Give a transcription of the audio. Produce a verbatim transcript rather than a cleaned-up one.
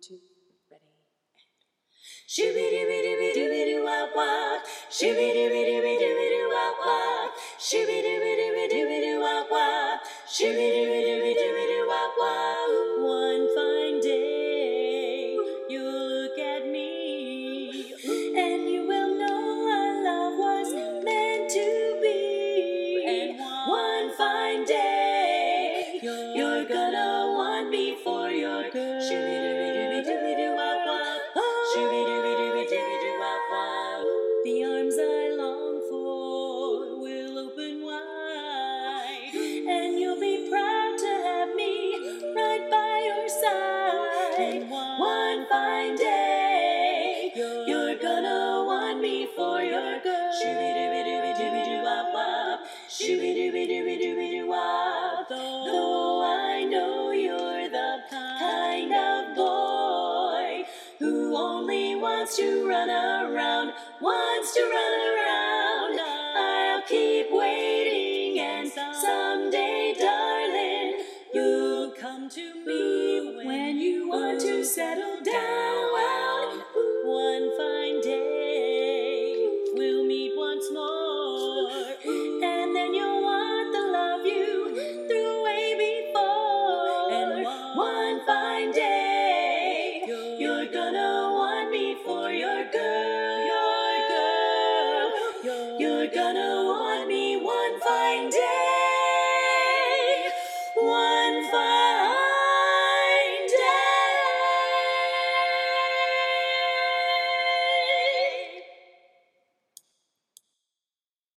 two, ready. Shoo-be-doo-be-doo-be-doo-be-doo-wop-wop. Shoo-be-doo-be-doo-be-doo-be-doo-wop-wop. Shoo-be-doo-be-doo-be-doo-be-doo-wop-wop. Shoo-be-doo-be-doo-be-doo-wop-wop. One fine day, you'll look at me, and you will know our love was meant to be. And one fine day, you're gonna want me for your girl. Shoo-be-doo-be-doo-be-doo-be-doo-wop-wop. Shoo-be-doo-be-doo-be-doo-be-doo-wop-wop. The arms I long for will open wide, and you'll be proud to have me right by your side. And one fine day, you're gonna want me for your girl. Shoo-be-doo-be-doo-be-doo-be-doo-wop-wop. Shoo-be-doo-be-doo-be-doo-be-doo-wop. Though I know you're the kind of boy who only wants to run around, wants to run around, I'll keep waiting, and someday, darling, you'll come to me when you want to settle down. One fine day, we'll meet once more, and then you'll want the love you threw away before. And one fine day, you're gonna want me for your girl, your girl. You're gonna want me one fine day.